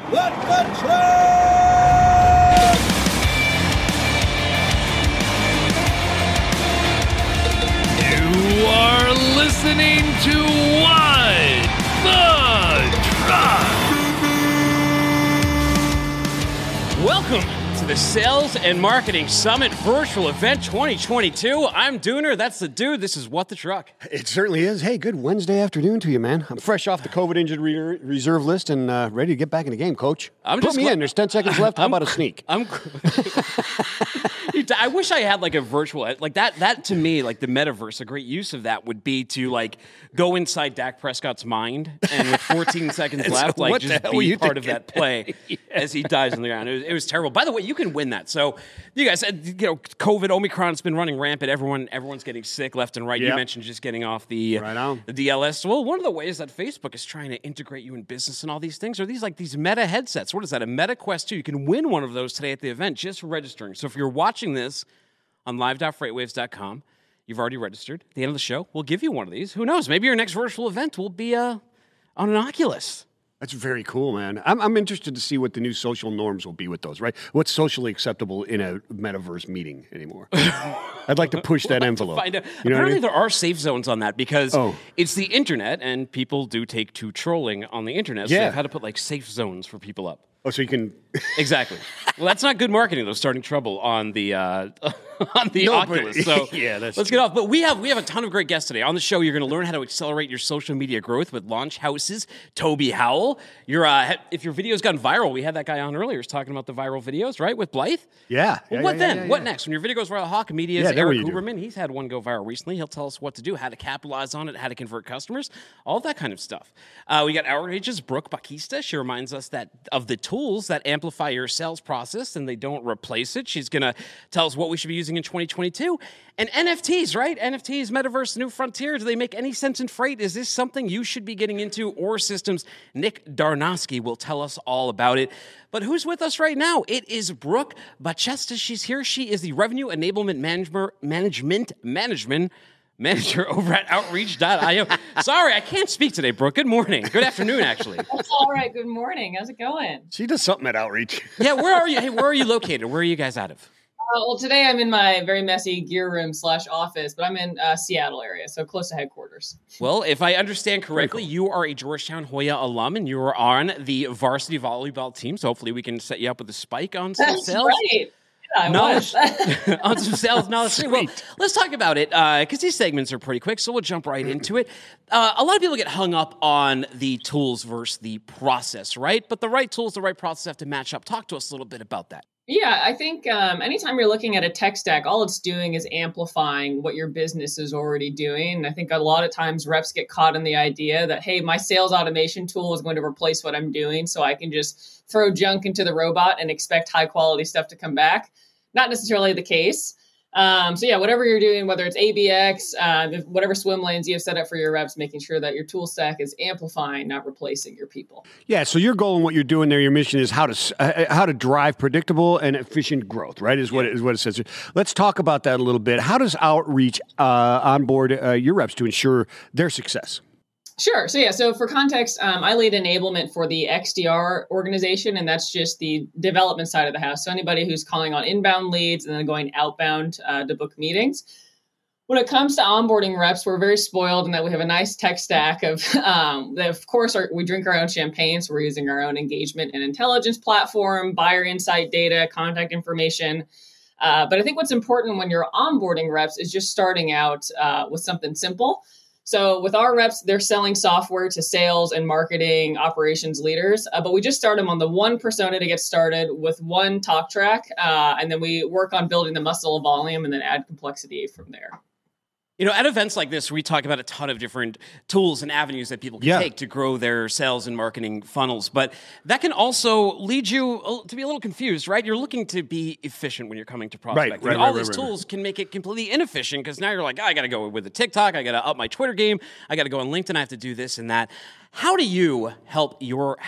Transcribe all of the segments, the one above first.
Let the truck! You are listening to What the Truck. Welcome to the Sales and Marketing Summit Virtual Event 2022. I'm Dooner. That's the dude. This is What the Truck. It certainly is. Hey, good Wednesday afternoon to you, man. I'm fresh off the COVID injured reserve list and ready to get back in the game, Coach. Put me in. There's 10 seconds left. How about a sneak? I wish I had like a virtual, like that to me, like the metaverse, a great use of that would be to like go inside Dak Prescott's mind and with 14 seconds left, like just be part of that play as he dies on the ground. It was terrible. By the way, you can win that. So you guys said, COVID, Omicron's been running rampant. Everyone's getting sick left and right. Yep. You mentioned just getting off the DLS. Well, one of the ways that Facebook is trying to integrate you in business and all these things are these Meta headsets. What is that? A Meta Quest 2. You can win one of those today at the event just for registering. So if you're watching this on live.freightwaves.com, you've already registered. At the end of the show, we'll give you one of these. Who knows? Maybe your next virtual event will be on an Oculus. That's very cool, man. I'm interested to see what the new social norms will be with those, right? What's socially acceptable in a metaverse meeting anymore? I'd like to push that envelope. Find out. Apparently, there are safe zones on that because it's the internet, and people do take to trolling on the internet. So they've had to put like safe zones for people up. Oh, so you can exactly. Well, that's not good marketing, though. Starting trouble on the Oculus. So let's get off. But we have a ton of great guests today on the show. You're going to learn how to accelerate your social media growth with Launch House's Toby Howell. If your video's gone viral, we had that guy on earlier. He's talking about the viral videos, right, with Blythe. Yeah. Well, what then? What next? When your video goes viral, Hawk Media's Eric Huberman. He's had one go viral recently. He'll tell us what to do, how to capitalize on it, how to convert customers, all that kind of stuff. We got Outrage's Brooke Bakista. She reminds us of the tools that amplify your sales process and they don't replace it. She's going to tell us what we should be using in 2022. And NFTs, right? NFTs, Metaverse, New Frontier. Do they make any sense in freight? Is this something you should be getting into? Or Systems? Nick Darnowski will tell us all about it. But who's with us right now? It is Brooke Bachesta. She's here. She is the Revenue Enablement Management Manager over at Outreach.io. Sorry, I can't speak today, Brooke. Good morning. Good afternoon, actually. That's all right. Good morning. How's it going? She does something at Outreach. Yeah, where are you? Hey, where are you located? Where are you guys out of? Well, today I'm in my very messy gear room / office, but I'm in Seattle area, so close to headquarters. Well, if I understand correctly, you are a Georgetown Hoya alum, and you are on the varsity volleyball team, so hopefully we can set you up with a spike on some sales. That's right. Knowledge on some sales knowledge. Well, let's talk about it because these segments are pretty quick, so we'll jump right into it. A lot of people get hung up on the tools versus the process, right? But the right tools, the right process have to match up. Talk to us a little bit about that. Yeah, I think anytime you're looking at a tech stack, all it's doing is amplifying what your business is already doing. And I think a lot of times reps get caught in the idea that, hey, my sales automation tool is going to replace what I'm doing, so I can just throw junk into the robot and expect high quality stuff to come back. Not necessarily the case. Whatever you're doing, whether it's ABX, whatever swim lanes you have set up for your reps, making sure that your tool stack is amplifying, not replacing your people. Yeah. So your goal and what you're doing there, your mission is how to drive predictable and efficient growth, right? Is what it says. Let's talk about that a little bit. How does Outreach onboard your reps to ensure their success? Sure. So for context, I lead enablement for the XDR organization, and that's just the development side of the house. So anybody who's calling on inbound leads and then going outbound to book meetings. When it comes to onboarding reps, we're very spoiled in that we have a nice tech stack of course, we drink our own champagne, so we're using our own engagement and intelligence platform, buyer insight data, contact information. But I think what's important when you're onboarding reps is just starting out with something simple. So with our reps, they're selling software to sales and marketing operations leaders, but we just start them on the one persona to get started with one talk track, and then we work on building the muscle of volume and then add complexity from there. You know, at events like this, we talk about a ton of different tools and avenues that people can take to grow their sales and marketing funnels. But that can also lead you to be a little confused, right? You're looking to be efficient when you're coming to prospecting. All these tools can make it completely inefficient because now you're like, I got to go with the TikTok. I got to up my Twitter game. I got to go on LinkedIn. I have to do this and that. How do you help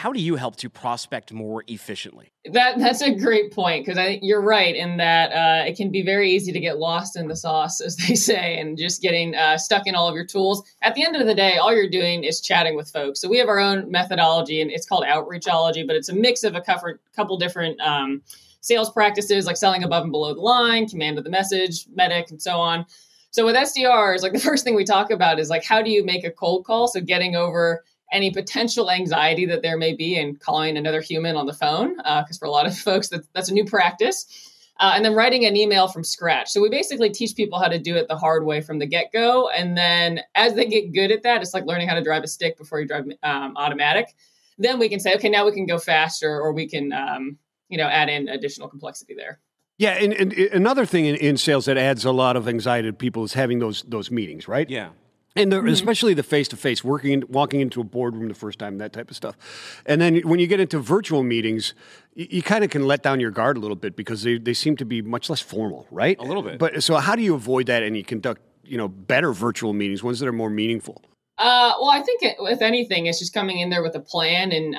to prospect more efficiently? That's a great point, because I think you're right in that it can be very easy to get lost in the sauce, as they say, and just getting stuck in all of your tools. At the end of the day, all you're doing is chatting with folks. So we have our own methodology, and it's called Outreachology, but it's a mix of a couple different sales practices, like selling above and below the line, command of the message, MEDDIC, and so on. So with SDRs, like the first thing we talk about is like, how do you make a cold call? So getting over any potential anxiety that there may be in calling another human on the phone, because for a lot of folks, that's a new practice. And then writing an email from scratch. So we basically teach people how to do it the hard way from the get-go. And then as they get good at that, it's like learning how to drive a stick before you drive automatic. Then we can say, okay, now we can go faster, or we can add in additional complexity there. Yeah, and another thing in sales that adds a lot of anxiety to people is having those meetings, right? Yeah. And especially the face-to-face, walking into a boardroom the first time, that type of stuff. And then when you get into virtual meetings, you kind of can let down your guard a little bit because they seem to be much less formal, right? A little bit. But so how do you avoid that and you conduct, better virtual meetings, ones that are more meaningful? Well, I think with anything, it's just coming in there with a plan and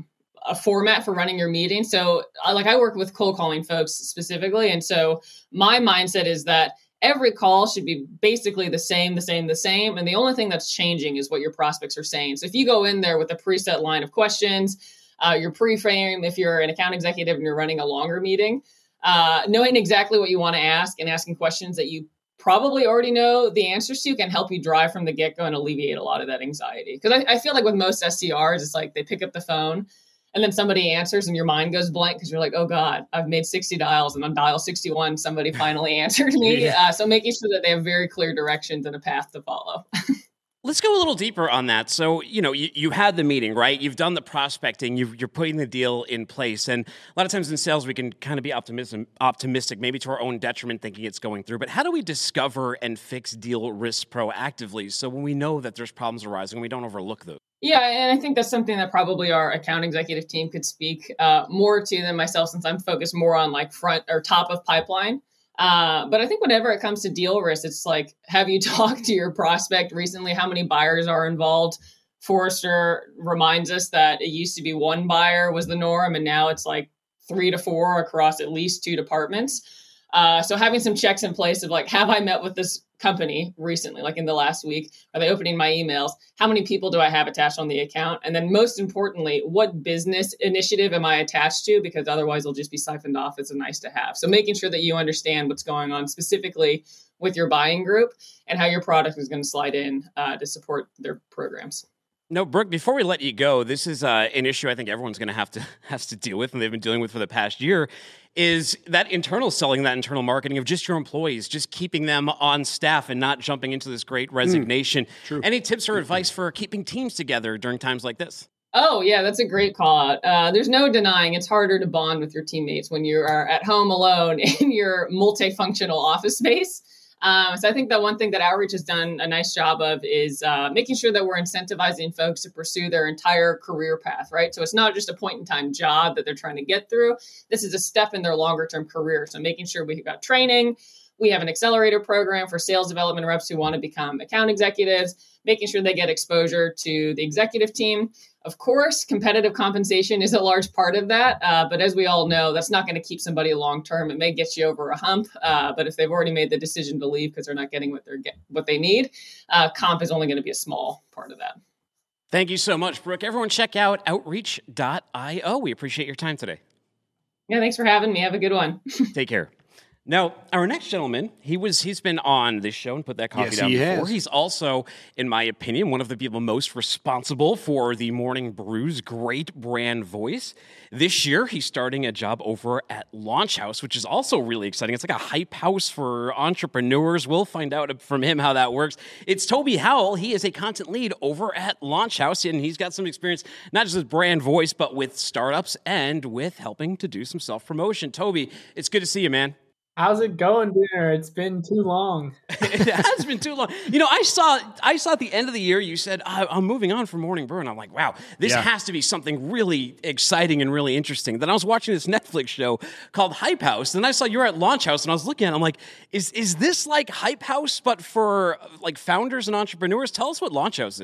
a format for running your meeting. So I work with cold calling folks specifically. And so my mindset is that every call should be basically the same. And the only thing that's changing is what your prospects are saying. So if you go in there with a preset line of questions, your pre-frame, if you're an account executive and you're running a longer meeting, knowing exactly what you want to ask and asking questions that you probably already know the answers to can help you drive from the get-go and alleviate a lot of that anxiety. Because I feel like with most SDRs, it's like they pick up the phone and then somebody answers and your mind goes blank because you're like, oh God, I've made 60 dials and on dial 61, somebody finally answered me. Yeah. So making sure that they have very clear directions and a path to follow. Let's go a little deeper on that. So, you had the meeting, right? You've done the prospecting. You're putting the deal in place. And a lot of times in sales, we can kind of be optimistic, maybe to our own detriment, thinking it's going through. But how do we discover and fix deal risks proactively so when we know that there's problems arising, we don't overlook those? Yeah, and I think that's something that probably our account executive team could speak more to than myself, since I'm focused more on like front or top of pipeline. But I think whenever it comes to deal risk, it's like, have you talked to your prospect recently? How many buyers are involved? Forrester reminds us that it used to be one buyer was the norm, and now it's like 3 to 4 across at least 2 departments. So having some checks in place of like, have I met with this company recently, like in the last week? Are they opening my emails? How many people do I have attached on the account? And then most importantly, what business initiative am I attached to? Because otherwise it'll just be siphoned off as a nice to have. So making sure that you understand what's going on specifically with your buying group and how your product is going to slide in to support their programs. No, Brooke, before we let you go, this is an issue I think everyone's going to has to deal with, and they've been dealing with for the past year, is that internal selling, that internal marketing of just your employees, just keeping them on staff and not jumping into this great resignation. True. Any tips or advice for keeping teams together during times like this? Oh, yeah, that's a great call out. There's no denying it's harder to bond with your teammates when you are at home alone in your multifunctional office space. So I think that one thing that Outreach has done a nice job of is making sure that we're incentivizing folks to pursue their entire career path, right? So it's not just a point in time job that they're trying to get through. This is a step in their longer term career. So making sure we've got training. We have an accelerator program for sales development reps who want to become account executives, making sure they get exposure to the executive team. Of course, competitive compensation is a large part of that. But as we all know, that's not going to keep somebody long term. It may get you over a hump. But if they've already made the decision to leave because they're not getting what they need, comp is only going to be a small part of that. Thank you so much, Brooke. Everyone check out outreach.io. We appreciate your time today. Yeah, thanks for having me. Have a good one. Take care. Now, our next gentleman, he's been on this show and put that coffee down before. Has. He's also, in my opinion, one of the people most responsible for the Morning Brew's great brand voice. This year, he's starting a job over at Launch House, which is also really exciting. It's like a hype house for entrepreneurs. We'll find out from him how that works. It's Toby Howell. He is a content lead over at Launch House, and he's got some experience, not just with brand voice, but with startups and with helping to do some self-promotion. Toby, it's good to see you, man. How's it going, Dinner? It's been too long. It has been too long. I saw at the end of the year, you said, I'm moving on from Morning Brew. And I'm like, wow, this has to be something really exciting and really interesting. Then I was watching this Netflix show called Hype House. And I saw you were at Launch House. And I was looking at it. I'm like, is this like Hype House, but for like founders and entrepreneurs? Tell us what Launch House is.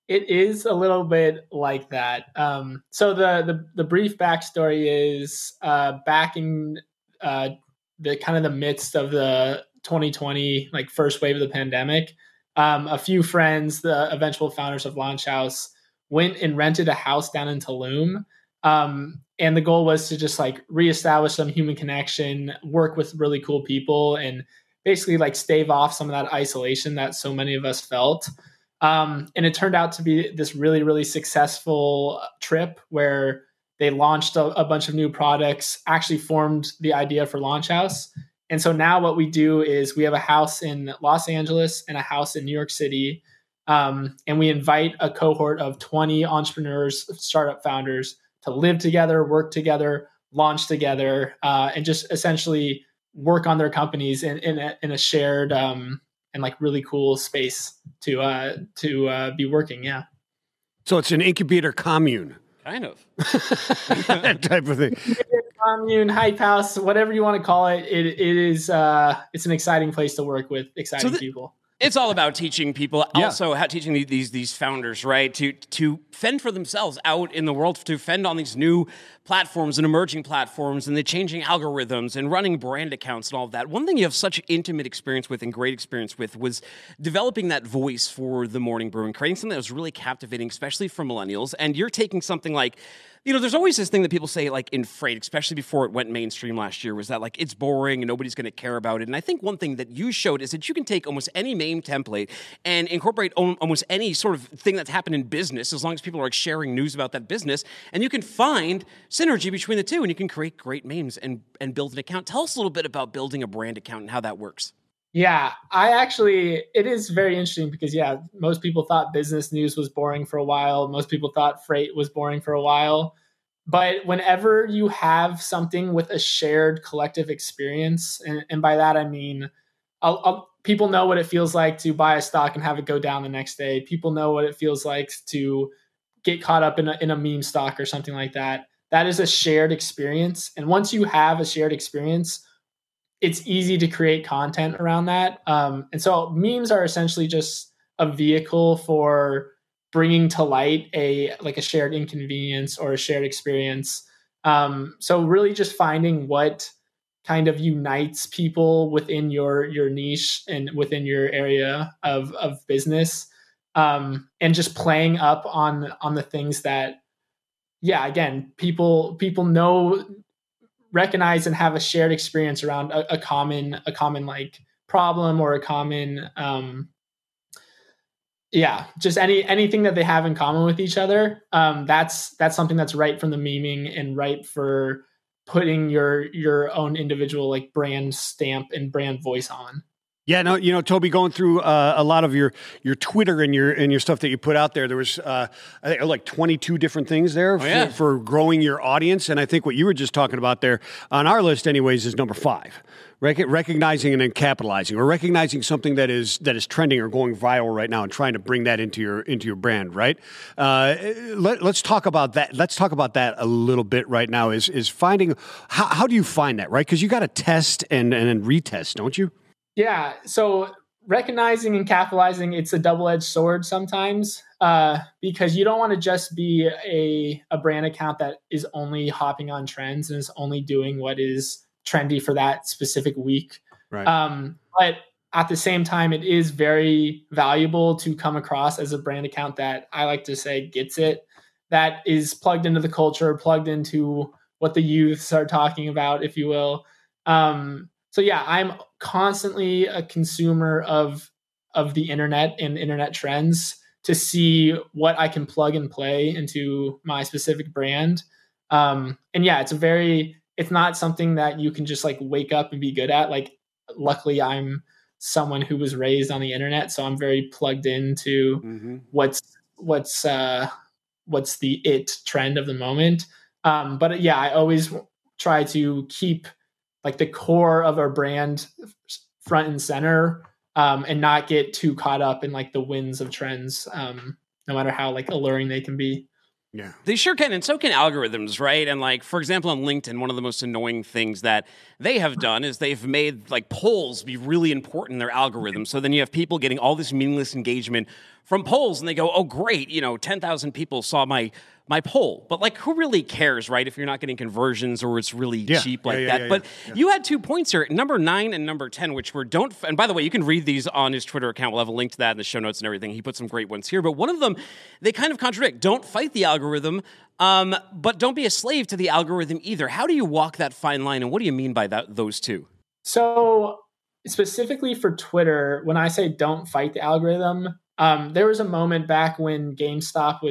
It is a little bit like that. So the brief backstory is back in the kind of the midst of the 2020 like first wave of the pandemic, a few friends, the eventual founders of Launch House, went and rented a house down in Tulum. And the goal was to just like reestablish some human connection, work with really cool people, and basically like stave off some of that isolation that so many of us felt. And it turned out to be this really, really successful trip where they launched a bunch of new products, actually formed the idea for Launch House. And so now what we do is we have a house in Los Angeles and a house in New York City. And we invite a cohort of 20 entrepreneurs, startup founders to live together, work together, launch together, and just essentially work on their companies in a shared and like really cool space to be working. Yeah. So it's an incubator commune. Kind of. Type of thing. Commune, hype house, whatever you want to call it. It is it's an exciting place to work with exciting people. It's all about teaching people, also how teaching these founders, right, to fend for themselves out in the world, to fend on these new platforms and emerging platforms and the changing algorithms and running brand accounts and all of that. One thing you have such intimate experience with and great experience with was developing that voice for the Morning Brew and creating something that was really captivating, especially for millennials. And you're taking something like, you know, there's always this thing that people say, like in freight, especially before it went mainstream last year, was that like it's boring and nobody's going to care about it. And I think one thing that you showed is that you can take almost any meme template and incorporate almost any sort of thing that's happened in business, as long as people are like sharing news about that business, and you can find synergy between the two, and you can create great memes and build an account. Tell us a little bit about building a brand account and how that works. Yeah, it is very interesting because, most people thought business news was boring for a while. Most people thought freight was boring for a while. But whenever you have something with a shared collective experience, and by that I mean, people know what it feels like to buy a stock and have it go down the next day. People know what it feels like to get caught up in a meme stock or something like that. That is a shared experience. And once you have a shared experience, it's easy to create content around that. And so memes are essentially just a vehicle for bringing to light a shared inconvenience or a shared experience. So really just finding what kind of unites people within your niche and within your area of business, and just playing up on the things that, again, people know, recognize, and have a shared experience around a common like problem or a common just anything that they have in common with each other. That's something that's right from the memeing and right for putting your own individual like brand stamp and brand voice on. Yeah, no, you know, Toby, going through a lot of your Twitter and your stuff that you put out there, there was I think like 22 different things there for growing your audience, and I think what you were just talking about there on our list, anyways, is number 5. Recognizing and then capitalizing, or recognizing something that is trending or going viral right now, and trying to bring that into your brand, right? Let's talk about that. Let's talk about that a little bit right now. Is finding how do you find that, right? Because you got to test and then retest, don't you? Yeah. So recognizing and capitalizing, it's a double-edged sword sometimes, because you don't want to just be a brand account that is only hopping on trends and is only doing what is trendy for that specific week. Right. But at the same time, it is very valuable to come across as a brand account that I like to say gets it, that is plugged into the culture, plugged into what the youths are talking about, if you will. So I'm constantly a consumer of the internet and internet trends to see what I can plug and play into my specific brand. And it's not something that you can just like wake up and be good at. Like, luckily I'm someone who was raised on the internet, so I'm very plugged into what's the it trend of the moment. But I always try to keep like the core of our brand front and center, and not get too caught up in like the winds of trends, no matter how like alluring they can be. Yeah. They sure can, and so can algorithms, right? And like, for example, on LinkedIn, one of the most annoying things that they have done is they've made like polls be really important in their algorithm. So then you have people getting all this meaningless engagement from polls, and they go, "Oh, great! 10,000 people saw my poll." But like, who really cares, right? If you're not getting conversions or it's really cheap like that. But you had 2 points here, number 9 and number 10, which were don't. And by the way, you can read these on his Twitter account. We'll have a link to that in the show notes and everything. He put some great ones here, but one of them, they kind of contradict. Don't fight the algorithm, but don't be a slave to the algorithm either. How do you walk that fine line, and what do you mean by those two? So specifically for Twitter, when I say don't fight the algorithm, there was a moment back when GameStop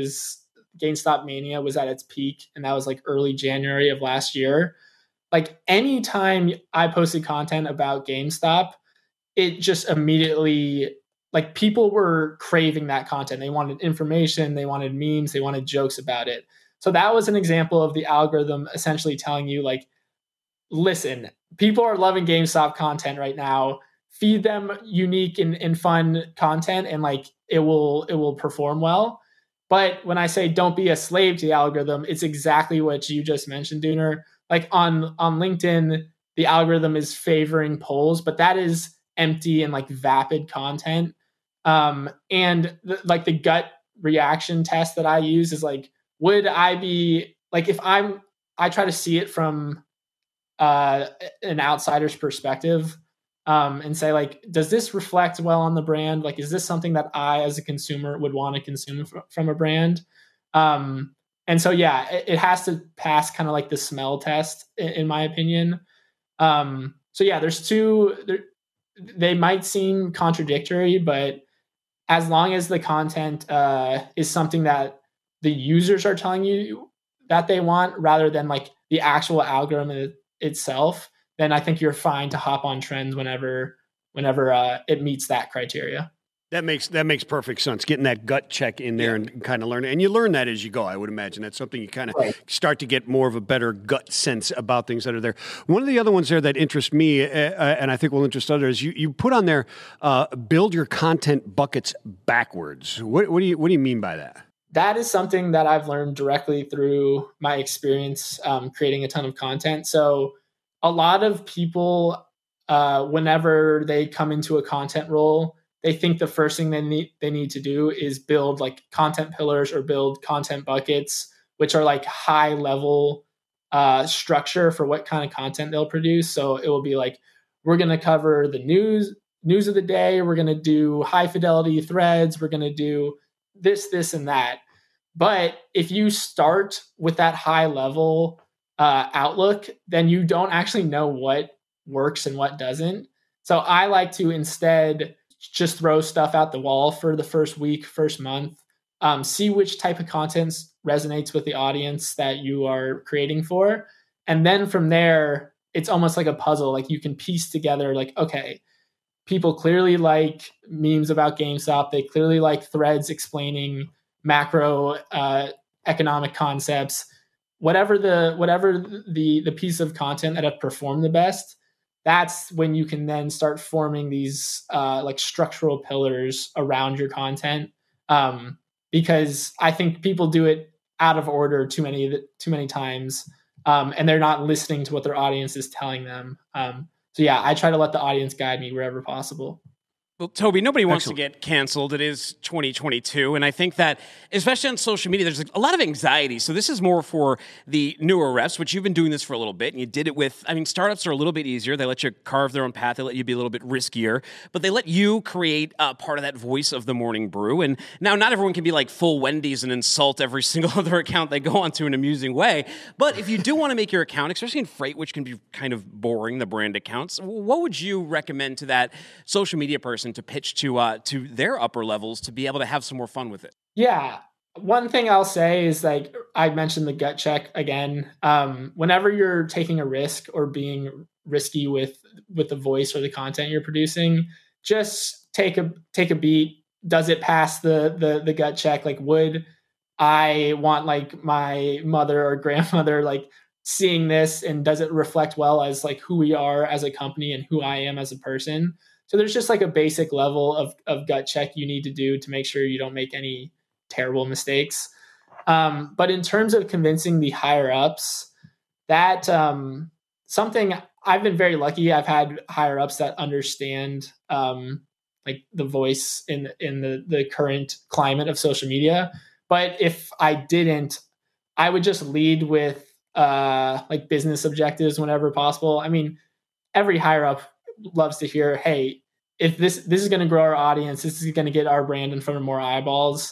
Mania was at its peak, and that was like early January of last year. Like anytime I posted content about GameStop, it just immediately, like, people were craving that content. They wanted information, they wanted memes, they wanted jokes about it. So that was an example of the algorithm essentially telling you, like, listen, people are loving GameStop content right now. Feed them unique and fun content, and like it will perform well. But when I say don't be a slave to the algorithm, it's exactly what you just mentioned, Dooner. Like on LinkedIn, the algorithm is favoring polls, but that is empty and like vapid content. And the gut reaction test that I use is like, would I be like, if I try to see it from an outsider's perspective, and say, like, does this reflect well on the brand? Like, is this something that I, as a consumer, would want to consume from a brand? And so, yeah, it has to pass kind of like the smell test, in my opinion. So, yeah, there's two. They might seem contradictory, but as long as the content is something that the users are telling you that they want, rather than like the actual algorithm itself, then I think you're fine to hop on trends whenever it meets that criteria. That makes perfect sense. Getting that gut check in there and kind of learning, and you learn that as you go. I would imagine that's something you kind of start to get more of a better gut sense about things that are there. One of the other ones there that interests me, and I think will interest others, you put on there, build your content buckets backwards. What do you mean by that? That is something that I've learned directly through my experience creating a ton of content. So a lot of people, whenever they come into a content role, they think the first thing they need to do is build like content pillars or build content buckets, which are like high level structure for what kind of content they'll produce. So it will be like, we're going to cover the news of the day. We're going to do high fidelity threads. We're going to do this, and that. But if you start with that high level outlook, then you don't actually know what works and what doesn't. So I like to instead just throw stuff out the wall for the first week, first month, see which type of content resonates with the audience that you are creating for. And then from there, it's almost like a puzzle. Like you can piece together, like, okay, people clearly like memes about GameStop. They clearly like threads explaining macro economic concepts. Whatever the piece of content that have performed the best, that's when you can then start forming these like structural pillars around your content. Because I think people do it out of order too many times, and they're not listening to what their audience is telling them. So yeah, I try to let the audience guide me wherever possible. Well, Toby, nobody wants to get canceled. It is 2022. And I think that, especially on social media, there's a lot of anxiety. So this is more for the newer reps, which you've been doing this for a little bit. And you did it with, startups are a little bit easier. They let you carve their own path. They let you be a little bit riskier. But they let you create part of that voice of the morning brew. And now not everyone can be like full Wendy's and insult every single other account they go onto in an amusing way. But if you do want to make your account, especially in freight, which can be kind of boring, the brand accounts, what would you recommend to that social media person to pitch to their upper levels to be able to have some more fun with it? Yeah. One thing I'll say is, like, I mentioned the gut check again. Whenever you're taking a risk or being risky with the voice or the content you're producing, just take a beat. Does it pass the gut check? Like, would I want like my mother or grandmother like seeing this, and does it reflect well as like who we are as a company and who I am as a person? So there's just like a basic level of gut check you need to do to make sure you don't make any terrible mistakes. But in terms of convincing the higher ups, that something I've been very lucky. I've had higher ups that understand like the voice in the current climate of social media. But if I didn't, I would just lead with like business objectives whenever possible. I mean, every higher up loves to hear, hey, if this is going to grow our audience, this is going to get our brand in front of more eyeballs,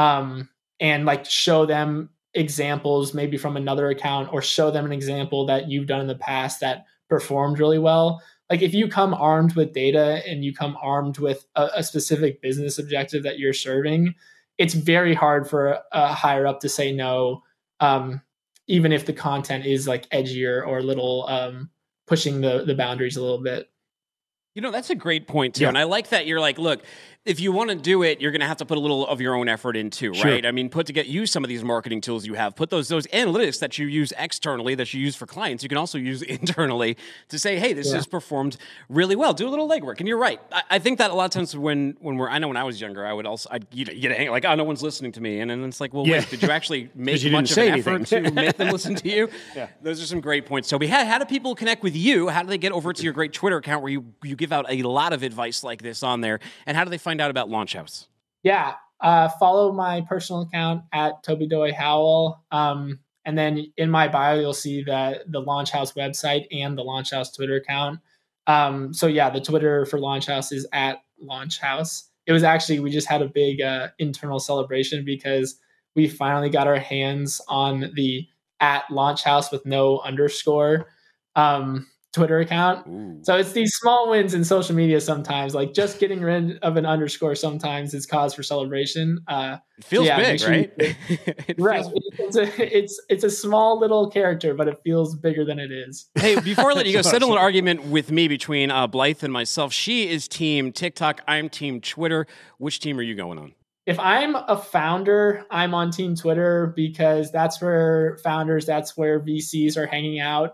and like show them examples maybe from another account, or show them an example that you've done in the past that performed really well. Like if you come armed with data and you come armed with a specific business objective that you're serving, it's very hard for a higher up to say no, even if the content is like edgier or a little pushing the boundaries a little bit. You know, that's a great point, too. Yeah. And I like that you're like, look, if you want to do it, you're going to have to put a little of your own effort into, right? Sure. I mean, use some of these marketing tools you have. Put those analytics that you use externally, that you use for clients, you can also use internally to say, hey, this has performed really well. Do a little legwork. And you're right. I think that a lot of times when I know when I was younger, I'd get angry, like, oh, no one's listening to me. And then it's like, well, wait, did you actually make much of an effort to make them listen to you? Yeah. Those are some great points. Toby, how do people connect with you? How do they get over to your great Twitter account where you give out a lot of advice like this on there? And how do they find out about Launch House? Yeah, follow my personal account at Toby Doy Howell. And then in my bio, you'll see the Launch House website and the Launch House Twitter account. So yeah, the Twitter for Launch House is at Launch House. It was actually, we just had a big internal celebration because we finally got our hands on the at Launch House with no underscore Twitter account. Ooh. So it's these small wins in social media sometimes, like just getting rid of an underscore sometimes is cause for celebration. It feels big, right? Right. It's a small little character, but it feels bigger than it is. Hey, before I let you go, settle an argument with me between Blythe and myself. She is team TikTok. I'm team Twitter. Which team are you going on? If I'm a founder, I'm on team Twitter because that's where VCs are hanging out.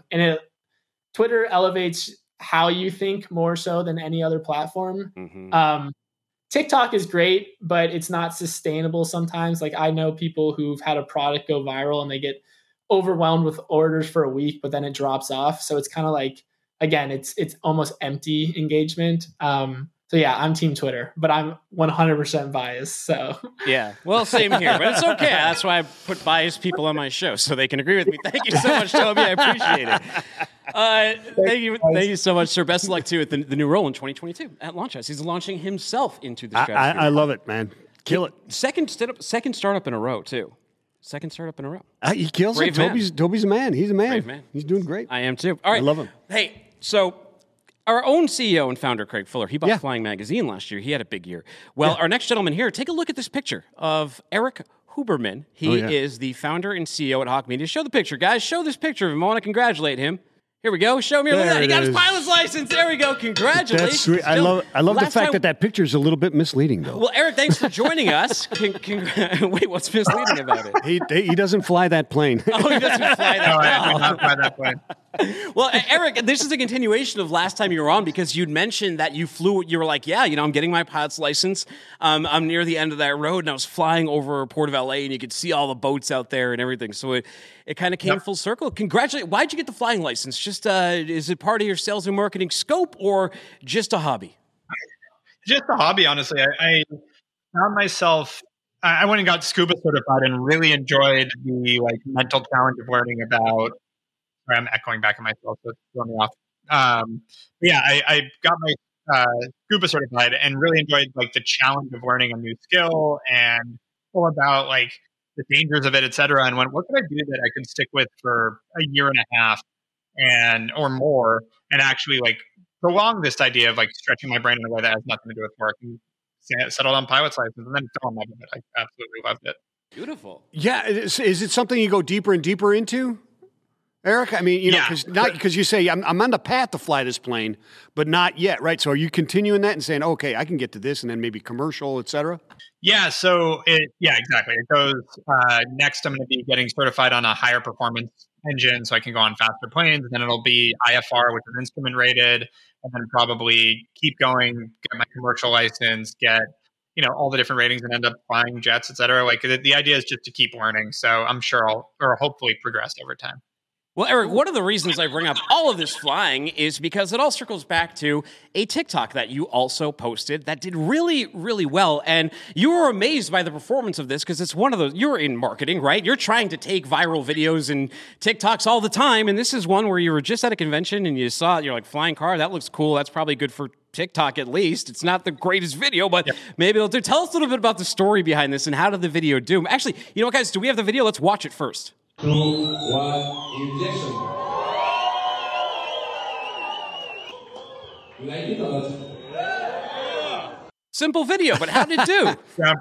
Twitter elevates how you think more so than any other platform. Mm-hmm. TikTok is great, but it's not sustainable sometimes. Like I know people who've had a product go viral and they get overwhelmed with orders for a week, but then it drops off. So it's kind of like, again, it's almost empty engagement. So yeah, I'm team Twitter, but I'm 100% biased. So yeah, well, same here, but it's okay. That's why I put biased people on my show so they can agree with me. Thank you so much, Toby. I appreciate it. Thank you so much, sir. Best of luck too at the new role in 2022 at Launch House. He's launching himself into the strategy. I love it, man. Kill it. Second startup in a row too. Second startup in a row. He kills it. Toby's a man. He's a man. Brave man. He's doing great. I am too. All right, I love him. Hey, so. Our own CEO and founder, Craig Fuller, he bought Flying Magazine last year. He had a big year. Well, our next gentleman here, take a look at this picture of Eric Huberman. He is the founder and CEO at Hawk Media. Show the picture, guys. Show this picture of him. I want to congratulate him. Here we go. Show me. Look at that. He got his pilot's license. There we go. Congratulations. That's sweet. I love the fact that picture is a little bit misleading, though. Well, Eric, thanks for joining us. Wait, what's misleading about it? He doesn't fly that plane. Oh, he doesn't fly that plane. I do not fly that plane. Well, Eric, this is a continuation of last time you were on because you'd mentioned that you were like, yeah, I'm getting my pilot's license. I'm near the end of that road and I was flying over Port of LA and you could see all the boats out there and everything. So it kind of came full circle. Congratulations. Why'd you get the flying license? Just, is it part of your sales and marketing scope or just a hobby? Just a hobby, honestly. I found myself, I went and got scuba certified and really enjoyed the mental challenge of learning about. Sorry, I'm echoing back at myself, so it's throwing me off. I got my scuba certified and really enjoyed the challenge of learning a new skill and all about the dangers of it, et cetera. And went, what could I do that I could stick with for a year and a half or more, and actually prolong this idea of stretching my brain in a way that has nothing to do with work, and settled on pilot's license, and then fell in love with it. I absolutely loved it. Beautiful. Yeah, is it something you go deeper and deeper into? Eric, I mean, because you say I'm on the path to fly this plane, but not yet, right? So are you continuing that and saying, okay, I can get to this, and then maybe commercial, et cetera? Yeah. So exactly. It goes next. I'm going to be getting certified on a higher performance engine, so I can go on faster planes. And then it'll be IFR, which is instrument rated, and then probably keep going, get my commercial license, get all the different ratings and end up flying jets, et cetera. Like the idea is just to keep learning. So I'm sure or hopefully progress over time. Well, Eric, one of the reasons I bring up all of this flying is because it all circles back to a TikTok that you also posted that did really, really well. And you were amazed by the performance of this because it's one of those, you're in marketing, right? You're trying to take viral videos and TikToks all the time. And this is one where you were just at a convention and you saw it, you're like, flying car, that looks cool. That's probably good for TikTok at least. It's not the greatest video, but maybe it'll do. Tell us a little bit about the story behind this and how did the video do? Actually, you know what, guys? Do we have the video? Let's watch it first. 2, 1, injection. You like it or not? Simple video, but how did it do?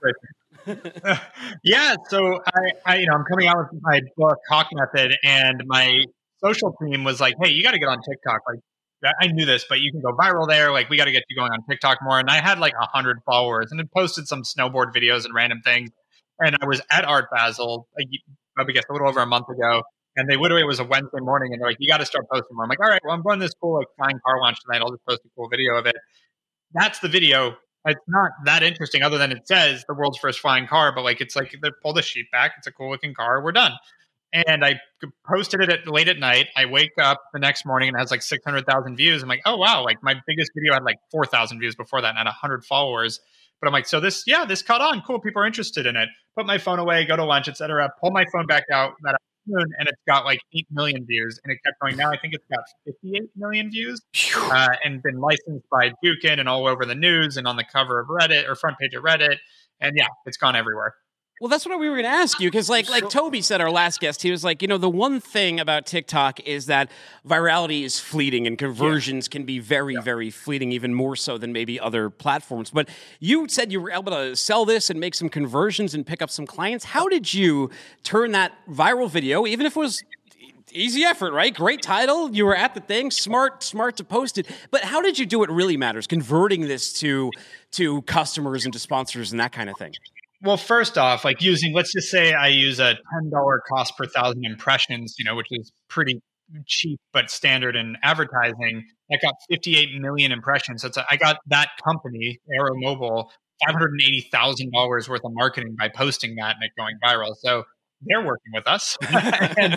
Yeah, so I'm coming out with my book Hawk Method, and my social team was like, "Hey, you got to get on TikTok." Like, I knew this, but you can go viral there. Like, we got to get you going on TikTok more. And I had like 100 followers, and had posted some snowboard videos and random things. And I was at Art Basel, I guess a little over a month ago, and it was a Wednesday morning, and they're like, "You got to start posting more." I'm like, "All right, well, I'm going to this cool like flying car launch tonight. I'll just post a cool video of it." That's the video. It's not that interesting, other than it says the world's first flying car. But like, it's like they pull the sheet back. It's a cool looking car. We're done. And I posted it late at night. I wake up the next morning and it has like 600,000 views. I'm like, oh wow! Like my biggest video had like 4,000 views before that and had 100 followers. But I'm like, so this caught on. Cool, people are interested in it. Put my phone away, go to lunch, etc. Pull my phone back out that afternoon, and it's got like 8 million views, and it kept going. Now I think it's got 58 million views, and been licensed by Dukin and all over the news and on the cover of Reddit or front page of Reddit, and yeah, it's gone everywhere. Well, that's what we were going to ask you, because like Toby said, our last guest, he was like, the one thing about TikTok is that virality is fleeting and conversions can be very, very fleeting, even more so than maybe other platforms. But you said you were able to sell this and make some conversions and pick up some clients. How did you turn that viral video, even if it was easy effort, right? Great title. You were at the thing, smart to post it. But how did you do what really matters, converting this to customers and to sponsors and that kind of thing? Well, first off, like let's just say I use a $10 cost per 1,000 impressions, which is pretty cheap but standard in advertising. I got 58 million impressions. So I got that company, Aero Mobile, $580,000 worth of marketing by posting that and it going viral. So they're working with us, and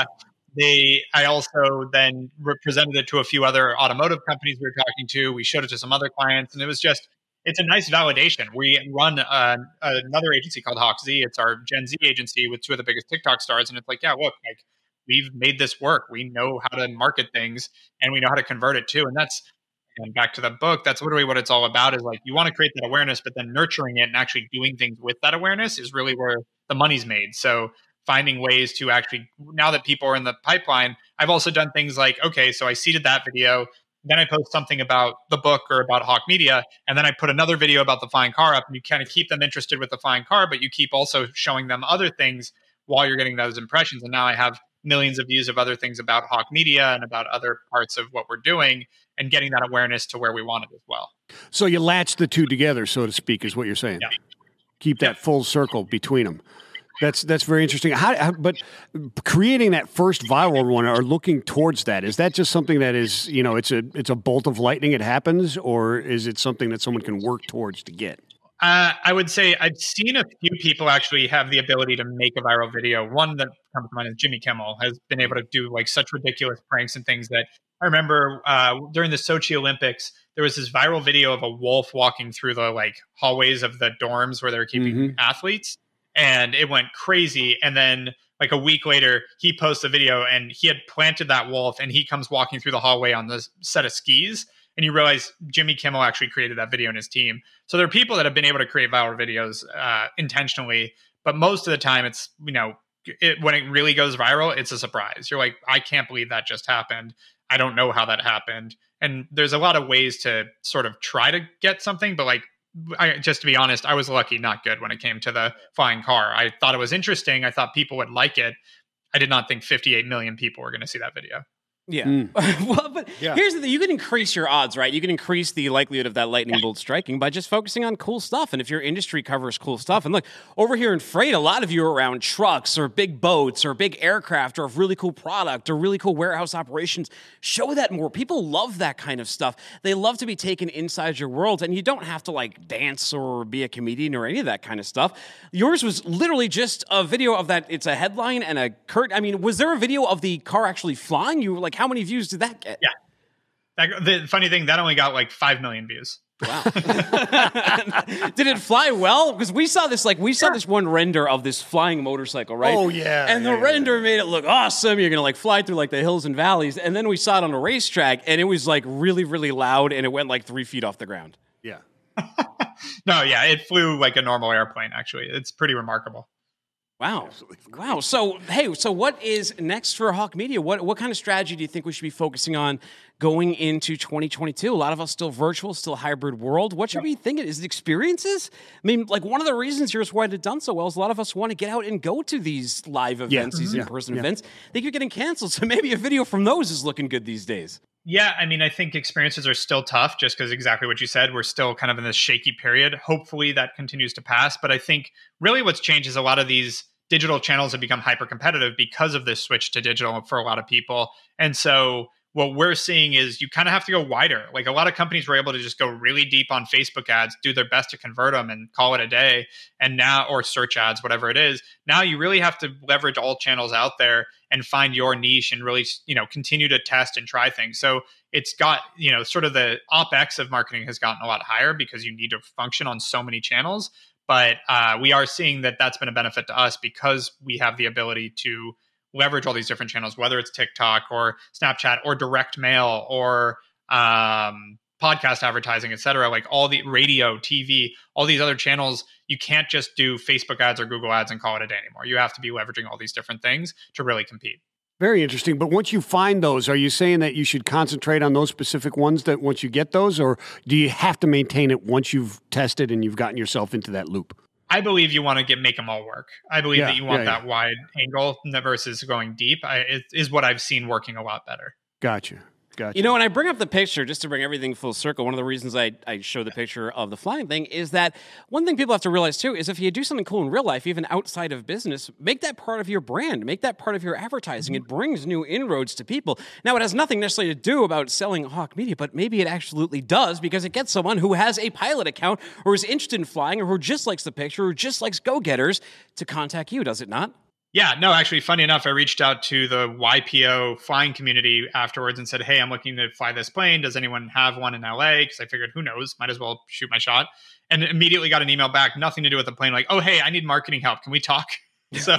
I also then presented it to a few other automotive companies we were talking to. We showed it to some other clients, and it's a nice validation. We run another agency called Hawk Z. It's our Gen Z agency with 2 of the biggest TikTok stars. And it's like, yeah, look, like we've made this work. We know how to market things and we know how to convert it too. And back to the book, that's literally what it's all about, is like you want to create that awareness, but then nurturing it and actually doing things with that awareness is really where the money's made. So finding ways to actually, now that people are in the pipeline, I've also done things like, okay, so I seeded that video. Then I post something about the book or about Hawk Media, and then I put another video about the flying car up, and you kind of keep them interested with the flying car, but you keep also showing them other things while you're getting those impressions. And now I have millions of views of other things about Hawk Media and about other parts of what we're doing, and getting that awareness to where we want it as well. So you latch the two together, so to speak, is what you're saying. Yeah. Keep that full circle between them. That's very interesting. But creating that first viral one or looking towards that, is that just something that is, it's a bolt of lightning, it happens, or is it something that someone can work towards to get? I would say I've seen a few people actually have the ability to make a viral video. One that comes to mind is Jimmy Kimmel has been able to do like such ridiculous pranks and things that I remember during the Sochi Olympics, there was this viral video of a wolf walking through the like hallways of the dorms where they're keeping athletes. And it went crazy. And then like a week later, he posts a video and he had planted that wolf and he comes walking through the hallway on the set of skis. And you realize Jimmy Kimmel actually created that video in his team. So there are people that have been able to create viral videos intentionally. But most of the time it's, when it really goes viral, it's a surprise. You're like, I can't believe that just happened. I don't know how that happened. And there's a lot of ways to sort of try to get something, but like, just to be honest, I was lucky, not good when it came to the flying car. I thought it was interesting. I thought people would like it. I did not think 58 million people were going to see that video. Yeah. Well, but here's the thing. You can increase your odds, right? You can increase the likelihood of that lightning bolt striking by just focusing on cool stuff. And if your industry covers cool stuff, and look, over here in freight, a lot of you are around trucks or big boats or big aircraft or really cool product or really cool warehouse operations. Show that more. People love that kind of stuff. They love to be taken inside your world, and you don't have to like dance or be a comedian or any of that kind of stuff. Yours was literally just a video of that. It's a headline and a curtain. I mean, was there a video of the car actually flying? You were like, how many views did that get? Yeah. The funny thing, that only got like 5 million views. Wow. Did it fly well? Because we saw this one render of this flying motorcycle, right? Oh, yeah. And the render made it look awesome. You're going to like fly through like the hills and valleys. And then we saw it on a racetrack, and it was like really, really loud, and it went like 3 feet off the ground. Yeah. No, yeah, it flew like a normal airplane, actually. It's pretty remarkable. Wow. Wow. So, hey, so what is next for Hawke Media? What kind of strategy do you think we should be focusing on going into 2022? A lot of us still virtual, still hybrid world. What should we think? Is it experiences? I mean, like one of the reasons here's why it had done so well is a lot of us want to get out and go to these live events, these in-person events. They keep getting canceled. So maybe a video from those is looking good these days. Yeah, I mean, I think experiences are still tough just because exactly what you said. We're still kind of in this shaky period. Hopefully that continues to pass. But I think really what's changed is a lot of these digital channels have become hyper competitive because of this switch to digital for a lot of people. And so what we're seeing is you kind of have to go wider. Like a lot of companies were able to just go really deep on Facebook ads, do their best to convert them and call it a day. And now, or search ads, whatever it is. Now you really have to leverage all channels out there and find your niche and really, continue to test and try things. So it's got, sort of the OpEx of marketing has gotten a lot higher because you need to function on so many channels. But we are seeing that that's been a benefit to us because we have the ability to leverage all these different channels, whether it's TikTok or Snapchat or direct mail or podcast advertising, et cetera, like all the radio, TV, all these other channels. You can't just do Facebook ads or Google ads and call it a day anymore. You have to be leveraging all these different things to really compete. Very interesting. But once you find those, are you saying that you should concentrate on those specific ones that once you get those, or do you have to maintain it once you've tested and you've gotten yourself into that loop? I believe you want to make them all work. I believe that you want that wide angle versus going deep. It is what I've seen working a lot better. Gotcha. When I bring up the picture, just to bring everything full circle, one of the reasons I show the picture of the flying thing is that one thing people have to realize too is if you do something cool in real life, even outside of business, make that part of your brand, make that part of your advertising. It brings new inroads to people. Now, it has nothing necessarily to do about selling Hawke Media, but maybe it absolutely does because it gets someone who has a pilot account or is interested in flying or who just likes the picture or just likes go-getters to contact you, does it not? Yeah, no, actually, funny enough, I reached out to the YPO flying community afterwards and said, hey, I'm looking to fly this plane. Does anyone have one in LA? Because I figured, who knows, might as well shoot my shot. And immediately got an email back, nothing to do with the plane, like, oh, hey, I need marketing help. Can we talk? So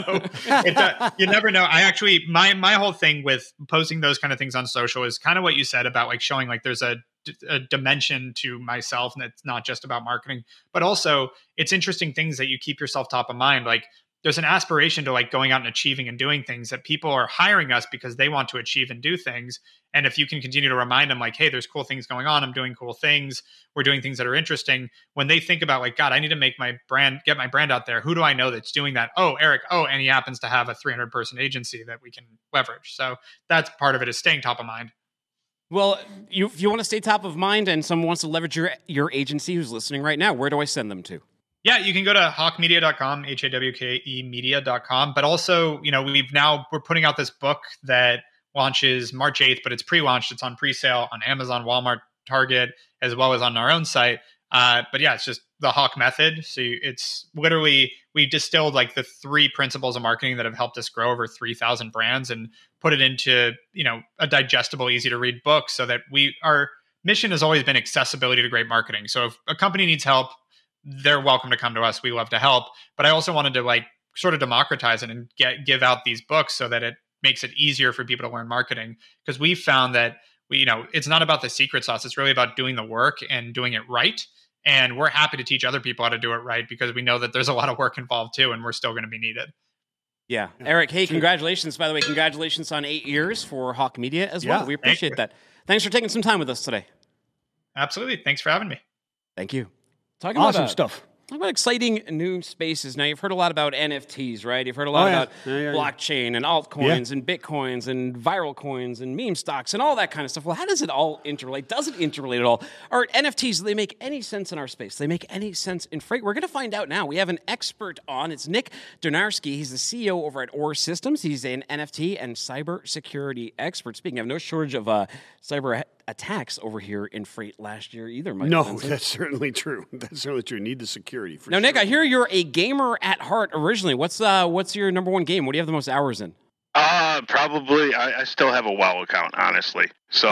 you never know. I actually, my whole thing with posting those kind of things on social is kind of what you said about like showing like there's a dimension to myself and it's not just about marketing, but also it's interesting things that you keep yourself top of mind. Like, there's an aspiration to like going out and achieving and doing things that people are hiring us because they want to achieve and do things. And if you can continue to remind them like, hey, there's cool things going on. I'm doing cool things. We're doing things that are interesting. When they think about like, God, I need to make my brand, get my brand out there. Who do I know that's doing that? Oh, Eric. Oh, and he happens to have a 300-person agency that we can leverage. So that's part of it is staying top of mind. Well, if you want to stay top of mind and someone wants to leverage your agency who's listening right now, where do I send them to? Yeah, you can go to hawkemedia.com, HAWKE media.com. But also, we're putting out this book that launches March 8th, but it's pre-launched. It's on pre-sale on Amazon, Walmart, Target, as well as on our own site. But yeah, it's just the Hawke method. So it's literally, we distilled like the 3 principles of marketing that have helped us grow over 3,000 brands and put it into, a digestible, easy to read book so that our mission has always been accessibility to great marketing. So if a company needs help, they're welcome to come to us. We love to help. But I also wanted to like sort of democratize it and give out these books so that it makes it easier for people to learn marketing. Because we've found that it's not about the secret sauce. It's really about doing the work and doing it right. And we're happy to teach other people how to do it right because we know that there's a lot of work involved too, and we're still going to be needed. Yeah. Eric, hey, congratulations. By the way, congratulations on 8 years for Hawke Media as well. We appreciate that. Thanks for taking some time with us today. Absolutely. Thanks for having me. Thank you. Awesome stuff. Talk about exciting new spaces. Now, you've heard a lot about NFTs, right? You've heard a lot about blockchain and altcoins and Bitcoins and viral coins and meme stocks and all that kind of stuff. Well, how does it all interrelate? Does it interrelate at all? Are NFTs, do they make any sense in our space? Do they make any sense in freight? We're going to find out now. We have an expert on. It's Nick Donarski. He's the CEO over at Ore Systems. He's an NFT and cybersecurity expert. Speaking of, no shortage of cyber attacks over here in freight last year either, Mike. No, Vincent. that's certainly true. That's certainly true. Need the security for now, sure. Nick, I hear you're a gamer at heart originally. What's your number one game? What do you have the most hours in? Probably. I still have a WoW account, honestly. So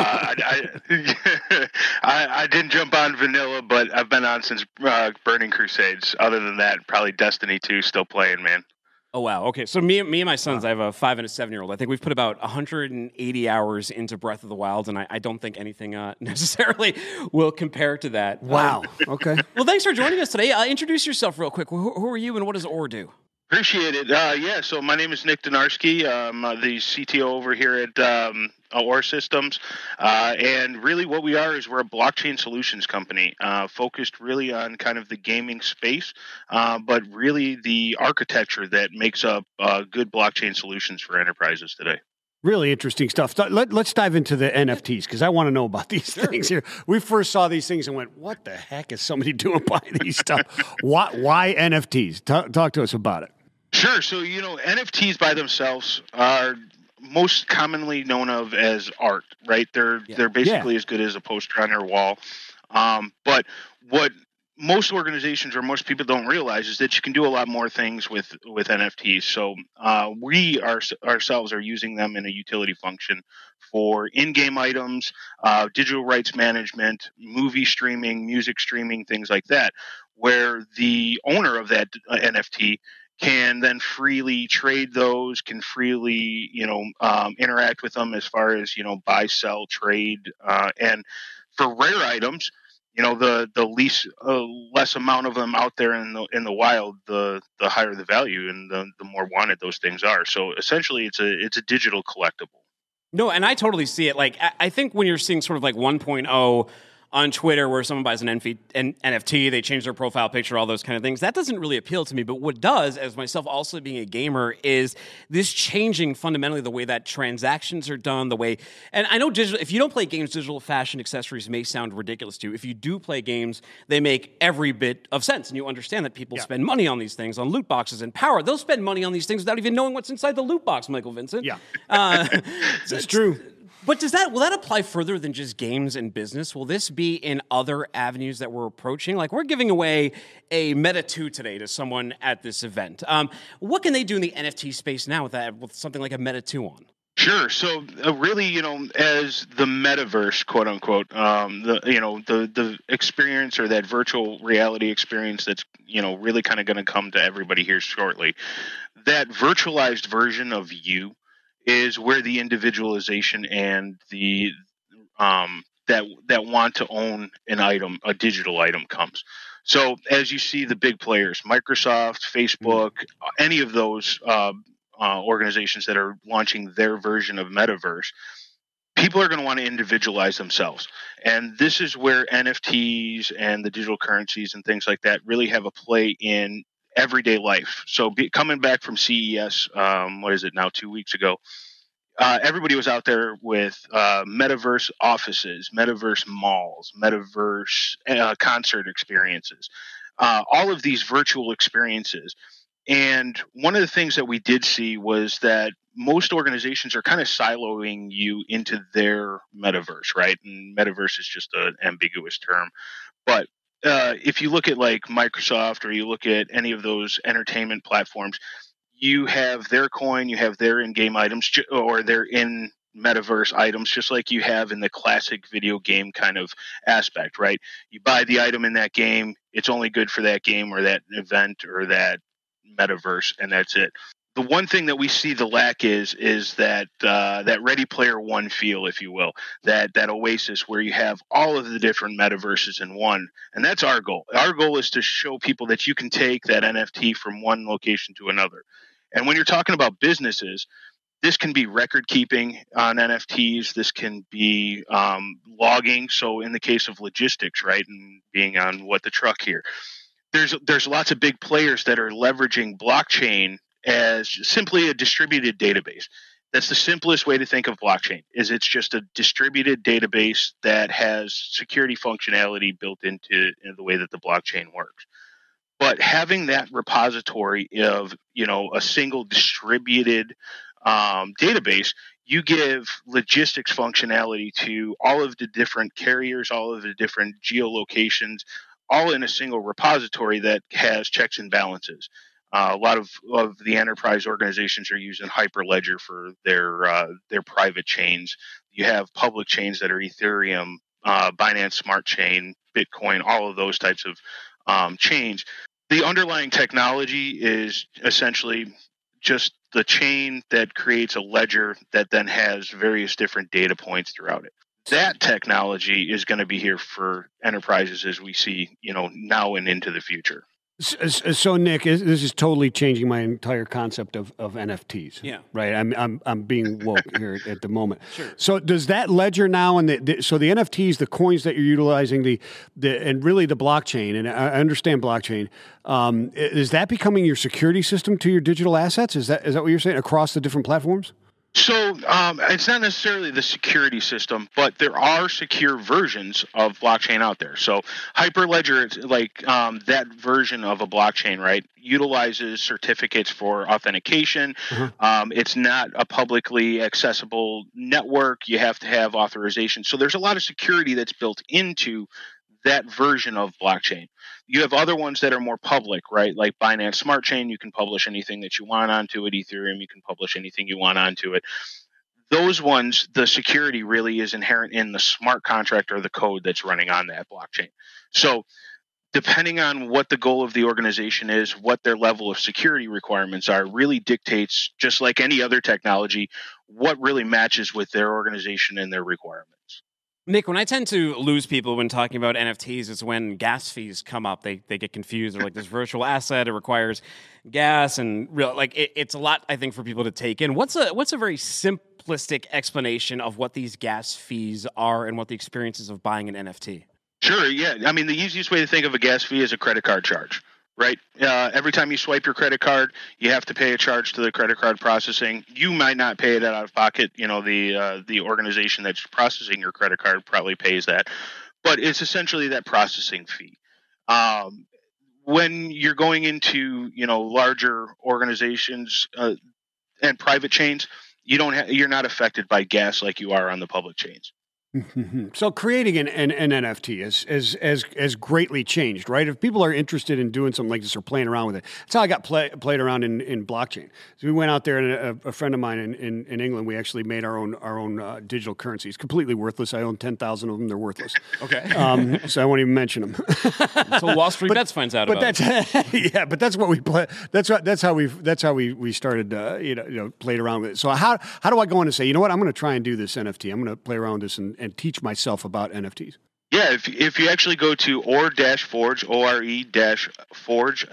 I didn't jump on vanilla, but I've been on since Burning Crusades. Other than that, probably Destiny 2 still playing, man. Oh, wow. Okay. So me and my sons, I have a 5 and a 7-year-old. I think we've put about 180 hours into Breath of the Wild, and I don't think anything necessarily will compare to that. Wow. Okay. Well, thanks for joining us today. Introduce yourself real quick. Who are you and what does Ore do? Appreciate it. So my name is Nick Donarski. I'm the CTO over here at Ore Systems. And really what we are is we're a blockchain solutions company focused really on kind of the gaming space, but really the architecture that makes up good blockchain solutions for enterprises today. Really interesting stuff. Let's dive into the NFTs because I want to know about these things here. We first saw these things and went, what the heck is somebody doing by these stuff? Why NFTs? Talk to us about it. Sure. So, NFTs by themselves are most commonly known of as art, right? They're basically as good as a poster on your wall. But what most organizations or most people don't realize is that you can do a lot more things with NFTs. So we ourselves are using them in a utility function for in-game items, digital rights management, movie streaming, music streaming, things like that, where the owner of that NFT can then freely trade those, can freely, interact with them as far as, buy, sell, trade. And for rare items, the less amount of them out there in the wild, the higher the value and the more wanted those things are. So essentially it's a digital collectible. No, and I totally see it. Like, I think when you're seeing sort of like 1.0 on Twitter where someone buys an NFT, they change their profile picture, all those kind of things. That doesn't really appeal to me. But what does, as myself also being a gamer, is this changing fundamentally the way that transactions are done, the way, and I know digital, if you don't play games, digital fashion accessories may sound ridiculous to you. If you do play games, they make every bit of sense. And you understand that people spend money on these things, on loot boxes and power. They'll spend money on these things without even knowing what's inside the loot box, Michael Vincent. Yeah. That's true. But will that apply further than just games and business? Will this be in other avenues that we're approaching? Like, we're giving away a Meta 2 today to someone at this event. What can they do in the NFT space now with something like a Meta 2 on? Sure. So really, as the metaverse, quote unquote, the experience or that virtual reality experience that's, really kind of going to come to everybody here shortly, that virtualized version of you is where the individualization and the that want to own an item, a digital item, comes. So as you see the big players, Microsoft, Facebook, any of those organizations that are launching their version of metaverse, people are going to want to individualize themselves. And this is where NFTs and the digital currencies and things like that really have a play in everyday life. So coming back from CES, 2 weeks ago, everybody was out there with metaverse offices, metaverse malls, metaverse concert experiences, all of these virtual experiences. And one of the things that we did see was that most organizations are kind of siloing you into their metaverse, right? And metaverse is just an ambiguous term. But if you look at like Microsoft or you look at any of those entertainment platforms, you have their coin, you have their in-game items or their in-metaverse items, just like you have in the classic video game kind of aspect, right? You buy the item in that game, it's only good for that game or that event or that metaverse, and that's it. The one thing that we see the lack is that that Ready Player One feel, if you will, that oasis where you have all of the different metaverses in one, and that's our goal. Our goal is to show people that you can take that NFT from one location to another. And when you're talking about businesses, this can be record keeping on NFTs. This can be logging. So in the case of logistics, right, and being on What the Truck here, there's lots of big players that are leveraging blockchain as simply a distributed database. That's the simplest way to think of blockchain. Is it's just a distributed database that has security functionality built into the way that the blockchain works. But having that repository of a single distributed database, you give logistics functionality to all of the different carriers, all of the different geolocations, all in a single repository that has checks and balances. A lot of the enterprise organizations are using Hyperledger for their private chains. You have public chains that are Ethereum, Binance Smart Chain, Bitcoin, all of those types of chains. The underlying technology is essentially just the chain that creates a ledger that then has various different data points throughout it. That technology is going to be here for enterprises as we see, now and into the future. So Nick, this is totally changing my entire concept of NFTs. Yeah. Right. I'm being woke here at the moment. Sure. So does that ledger now so the NFTs, the coins that you're utilizing, and really the blockchain, and I understand blockchain, is that becoming your security system to your digital assets? Is that what you're saying across the different platforms? So it's not necessarily the security system, but there are secure versions of blockchain out there. So Hyperledger, like that version of a blockchain, right, utilizes certificates for authentication. Mm-hmm. It's not a publicly accessible network. You have to have authorization. So there's a lot of security that's built into that version of blockchain. You have other ones that are more public, right? Like Binance Smart Chain, you can publish anything that you want onto it. Ethereum, you can publish anything you want onto it. Those ones, the security really is inherent in the smart contract or the code that's running on that blockchain. So depending on what the goal of the organization is, what their level of security requirements are, really dictates, just like any other technology, what really matches with their organization and their requirements. Nick, when I tend to lose people when talking about NFTs is when gas fees come up. They get confused. They're like, this virtual asset, it requires gas, and it's a lot, I think, for people to take in. What's a very simplistic explanation of what these gas fees are and what the experience is of buying an NFT? Sure, yeah. I mean, the easiest way to think of a gas fee is a credit card charge. Right. Every time you swipe your credit card, you have to pay a charge to the credit card processing. You might not pay it out of pocket. The organization that's processing your credit card probably pays that, but it's essentially that processing fee. When you're going into larger organizations and private chains, you're not affected by gas like you are on the public chains. So creating an NFT has greatly changed, right? If people are interested in doing something like this or playing around with it, that's how I got played around in blockchain. So we went out there, and a friend of mine in England, we actually made our own digital currency. It's completely worthless. I own 10,000 of them. They're worthless. Okay. So I won't even mention them. So Wall Street Bets finds out about it. Yeah, but that's what we play. That's how we started. Played around with it. So how do I go in and say, you know what, I'm going to try and do this NFT. I'm going to play around with this and teach myself about NFTs? Yeah, if you actually go to or-forge, O-R-E-Forge,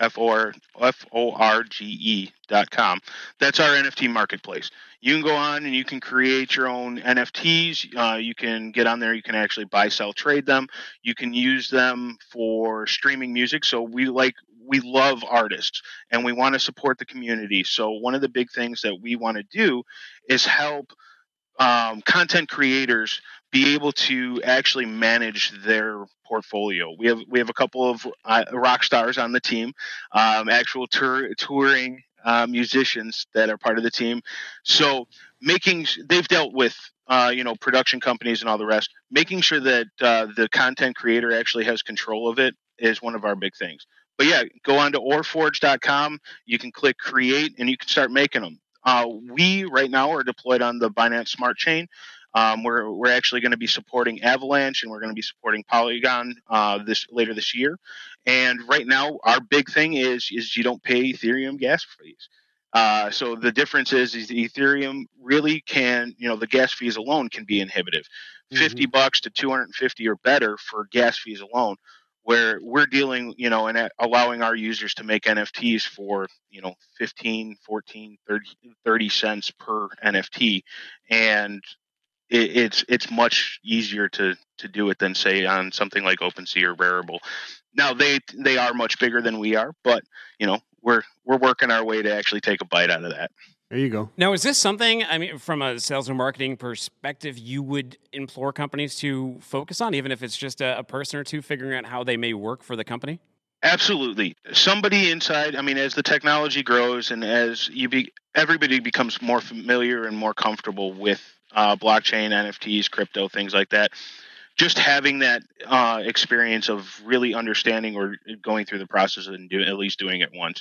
F-O-R-G-E.com, that's our NFT marketplace. You can go on and you can create your own NFTs. You can get on there. You can actually buy, sell, trade them. You can use them for streaming music. So we love artists and we want to support the community. So one of the big things that we want to do is help content creators be able to actually manage their portfolio. We have a couple of rock stars on the team, actual touring musicians that are part of the team. So they've dealt with production companies and all the rest. Making sure that the content creator actually has control of it is one of our big things. But yeah, go on to orforge.com. You can click create and you can start making them. We right now are deployed on the Binance Smart Chain. We're actually going to be supporting Avalanche and we're going to be supporting Polygon later this year. And right now, our big thing is you don't pay Ethereum gas fees. So the difference is Ethereum really can, the gas fees alone can be inhibitive. $50 to $250 or better for gas fees alone. Where we're dealing, and allowing our users to make NFTs for, 15, 14, 30 cents per NFT. And it's much easier to do it than say on something like OpenSea or Rarible. Now they are much bigger than we are, but we're working our way to actually take a bite out of that. There you go. Now, is this something, from a sales and marketing perspective, you would implore companies to focus on, even if it's just a person or two figuring out how they may work for the company? Absolutely. Somebody inside, as the technology grows and as everybody becomes more familiar and more comfortable with blockchain, NFTs, crypto, things like that, just having that experience of really understanding or going through the process and at least doing it once.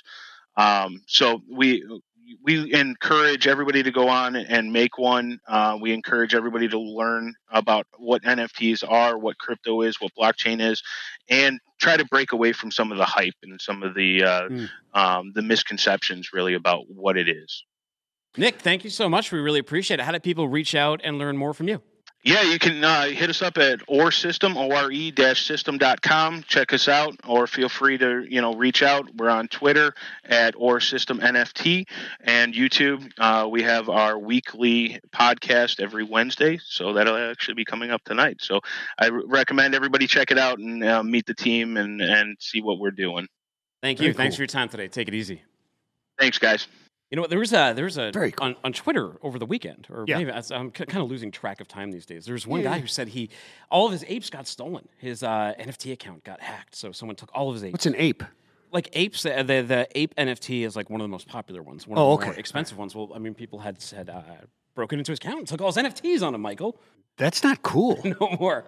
So we encourage everybody to go on and make one. We encourage everybody to learn about what NFTs are, what crypto is, what blockchain is, and try to break away from some of the hype and some of the misconceptions really about what it is. Nick, thank you so much. We really appreciate it. How do people reach out and learn more from you? Yeah, you can hit us up at ORESystem, ORE-system.com. Check us out, or feel free to reach out. We're on Twitter at ORESystemNFT and YouTube. We have our weekly podcast every Wednesday, so that'll actually be coming up tonight. So I recommend everybody check it out and meet the team and see what we're doing. Thank you. Thanks for your time today. Take it easy. Than's, guys. You know what? There was a Very cool. on Twitter over the weekend, or maybe I'm kind of losing track of time these days. There's one guy who said all of his apes got stolen. His NFT account got hacked, so someone took all of his apes. What's an ape? Like apes, the ape NFT is like one of the most popular ones. One of the more expensive ones. Well, people had broken into his account and took all his NFTs on him, Michael. That's not cool. No more.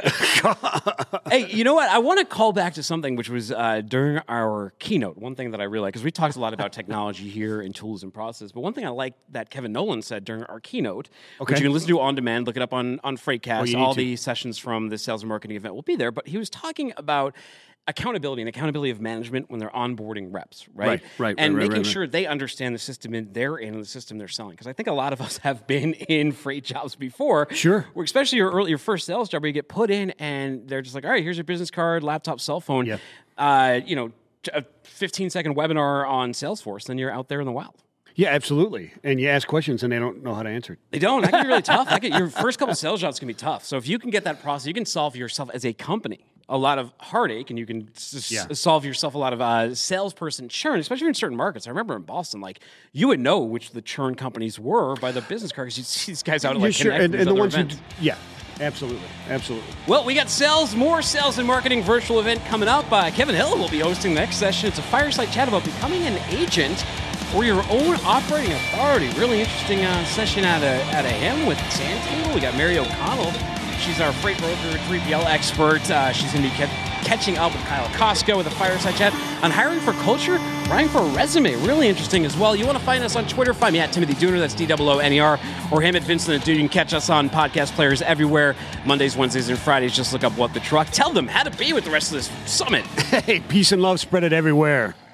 Hey, you know what? I want to call back to something which was during our keynote. One thing that I realized, because we talked a lot about technology here and tools and process, but one thing I like that Kevin Nolan said during our keynote, which you can listen to on demand, look it up on Freightcast. All the sessions from the sales and marketing event will be there. But he was talking about accountability of management when they're onboarding reps, right? And making sure they understand the system they're in and the system they're selling. Because I think a lot of us have been in freight jobs before. Sure. Where especially your first sales job where you get put in and they're just like, all right, here's your business card, laptop, cell phone. Yeah. A 15-second webinar on Salesforce, then you're out there in the wild. Yeah, absolutely. And you ask questions and they don't know how to answer. They don't. That can be really tough. Your first couple of sales jobs can be tough. So if you can get that process, you can solve yourself as a company a lot of heartache, and you can solve yourself a lot of salesperson churn, especially in certain markets. I remember in Boston, you would know which the churn companies were by the business card because you'd see these guys out at Connect and the ones events. Absolutely. Well, we got more sales and marketing virtual event coming up. Kevin Hill will be hosting the next session. It's a fireside chat about becoming an agent for your own operating authority. Really interesting session out of him with Santino. We got Mary O'Connell. She's our freight broker, 3PL expert. She's going to be catching up with Kyle Costco with a fireside chat on hiring for culture, writing for a resume. Really interesting as well. You want to find us on Twitter? Find me at Timothy Dooner, that's DOONER, or him at Vincent the Dude. You can catch us on podcast players everywhere. Mondays, Wednesdays, and Fridays. Just look up What the Truck. Tell them how to be with the rest of this summit. Hey, peace and love, spread it everywhere.